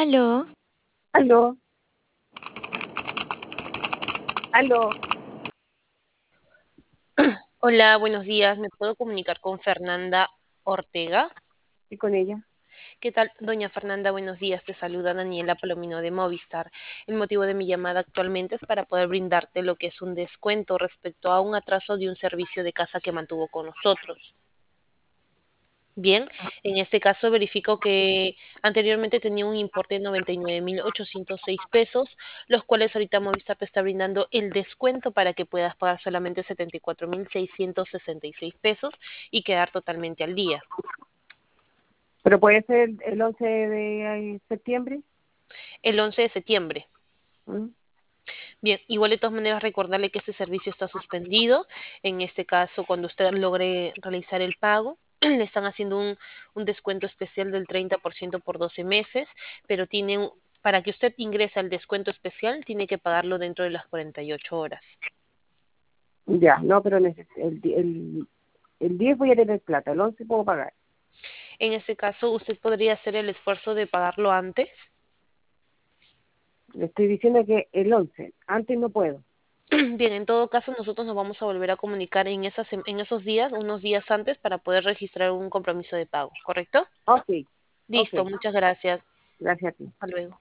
Aló, Aló, aló, Hola, buenos días. ¿Me puedo comunicar con Fernanda Ortega? y con ella. ¿Qué tal, doña Fernanda? Buenos días. Te saluda Daniela Palomino de Movistar. El motivo de mi llamada actualmente es para poder brindarte lo que es un descuento respecto a un atraso de un servicio de casa que mantuvo con nosotros. Bien, en este caso verifico que anteriormente tenía un importe de 99.806 pesos, los cuales ahorita Movistar te está brindando el descuento para que puedas pagar solamente 74.666 pesos y quedar totalmente al día. Pero puede ser el 11 de septiembre. El 11 de septiembre. ¿Mm? Bien, igual de todas maneras recordarle que este servicio está suspendido. En este caso, cuando usted logre realizar el pago, le están haciendo un descuento especial del 30% por 12 meses, pero para que usted ingrese al descuento especial, tiene que pagarlo dentro de las 48 horas. Ya, no, pero el 10 voy a tener plata, el 11 puedo pagar. En este caso, usted podría hacer el esfuerzo de pagarlo antes. Le estoy diciendo que el 11 antes no puedo. Bien, en todo caso, nosotros nos vamos a volver a comunicar en esos días, unos días antes, para poder registrar un compromiso de pago, ¿correcto? Ok, ok, Listo, muchas gracias. gracias a ti. Hasta luego.